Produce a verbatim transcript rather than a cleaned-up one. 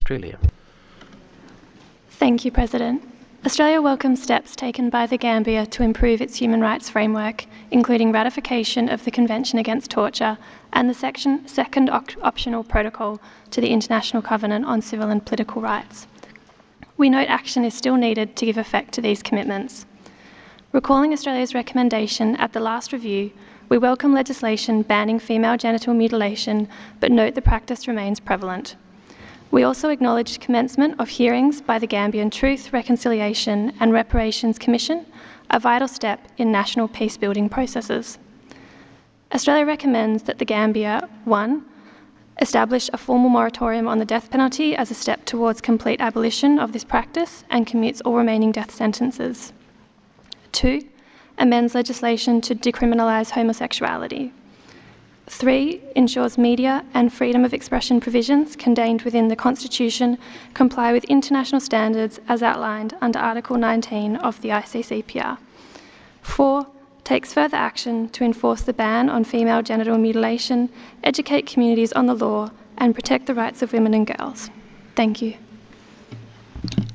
Australia. Thank you, President. Australia welcomes steps taken by the Gambia to improve its human rights framework, including ratification of the Convention Against Torture and the section, second op optional protocol to the International Covenant on Civil and Political Rights. We note action is still needed to give effect to these commitments. Recalling Australia's recommendation at the last review, we welcome legislation banning female genital mutilation, but note the practice remains prevalent. We also acknowledge commencement of hearings by the Gambian Truth, Reconciliation and Reparations Commission, a vital step in national peace-building processes. Australia recommends that the Gambia, one, establish a formal moratorium on the death penalty as a step towards complete abolition of this practice and commutes all remaining death sentences. Two, amends legislation to decriminalise homosexuality. Three, ensures media and freedom of expression provisions contained within the Constitution comply with international standards as outlined under Article nineteen of the I C C P R. Four, takes further action to enforce the ban on female genital mutilation, educate communities on the law, and protect the rights of women and girls. Thank you.